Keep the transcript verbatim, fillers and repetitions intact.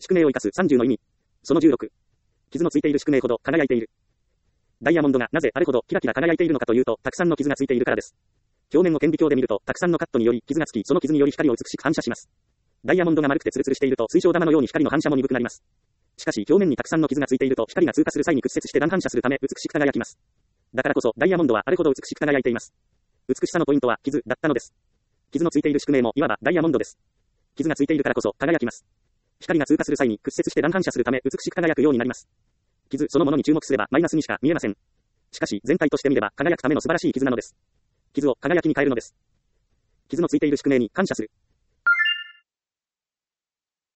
宿命を生かすさんじゅうの意味。そのじゅうろく。傷のついている宿命ほど輝いている。ダイヤモンドがなぜあれほどキラキラ輝いているのかというと、たくさんの傷がついているからです。表面を顕微鏡で見ると、たくさんのカットにより傷がつき、その傷により光を美しく反射します。ダイヤモンドが丸くてツルツルしていると、水晶玉のように光の反射も鈍くなります。しかし、表面にたくさんの傷がついていると、光が通過する際に屈折して断反射するため、美しく輝きます。だからこそ、ダイヤモンドはあれほど美しく輝いています。美しさのポイントは、傷だったのです。傷のついている宿命も、いわばダイヤモンドです。傷がついているからこそ、輝きます。光が通過する際に屈折して断反射するため、美しく輝くようになります。傷そのものに注目すれば、マイナスにしか見えません。しかし、全体として見れば、輝くための素晴らしい傷なのです。傷を輝きに変えるのです。傷のついている宿命に感謝する。